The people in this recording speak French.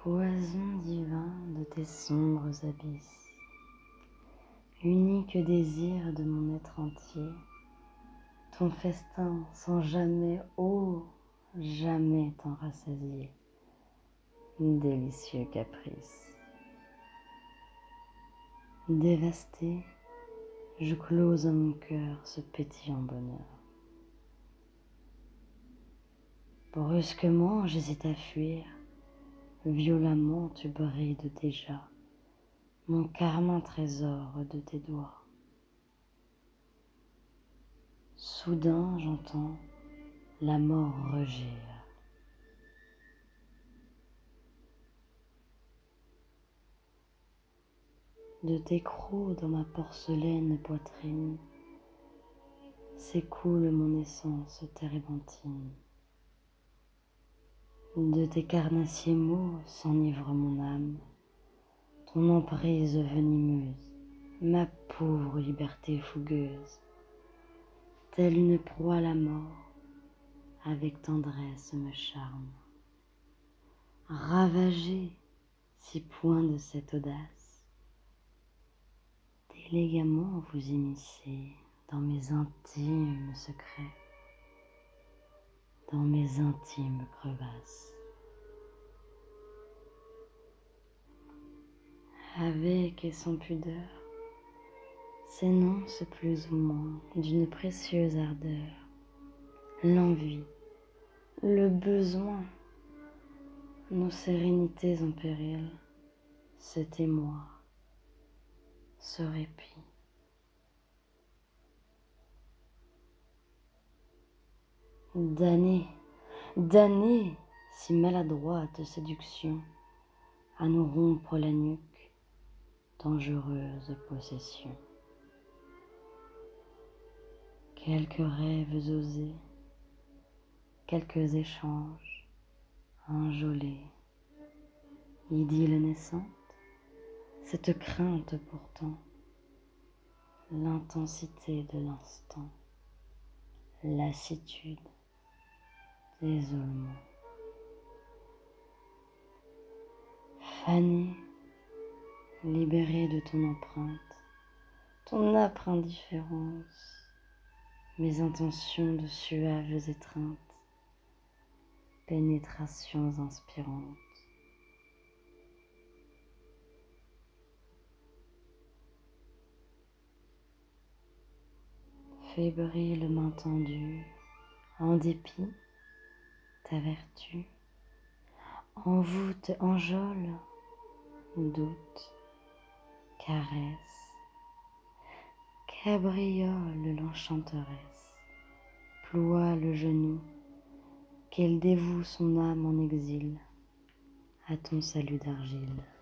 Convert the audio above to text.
Poison divin de tes sombres abysses, unique désir de mon être entier, ton festin sans jamais, oh, jamais t'en rassasier, délicieux caprice. Dévasté, je close en mon cœur ce pétillant bonheur. Brusquement, j'hésite à fuir, violemment tu brides déjà mon carmin trésor de tes doigts. Soudain, j'entends la mort rugir. De tes crocs dans ma porcelaine poitrine s'écoule mon essence térébenthine. De tes carnassiers mots s'enivre mon âme, ton emprise venimeuse, ma pauvre liberté fougueuse, telle une proie la mort, avec tendresse me charme. Ravagé, si point de cette audace, élégamment vous immiscez dans mes intimes secrets, dans mes intimes crevasses. Avec et sans pudeur, s'énonce plus ou moins d'une précieuse ardeur l'envie, le besoin, nos sérénités en péril, cet émoi, ce répit. Damnée, damnée, si maladroite séduction, à nous rompre la nuque, dangereuse possession. Quelques rêves osés, quelques échanges enjolés, idylle naissante, cette crainte pourtant, l'intensité de l'instant, lassitude, désolement. Fanée, libérée de ton empreinte, ton âpre indifférence, mes intentions de suaves étreintes, pénétrations inspirantes. Fébrile main tendue, en dépit, ta vertu, envoûte, enjôle, doute, caresse, cabriole l'enchanteresse, ploie le genou, qu'elle dévoue son âme en exil à ton salut d'argile.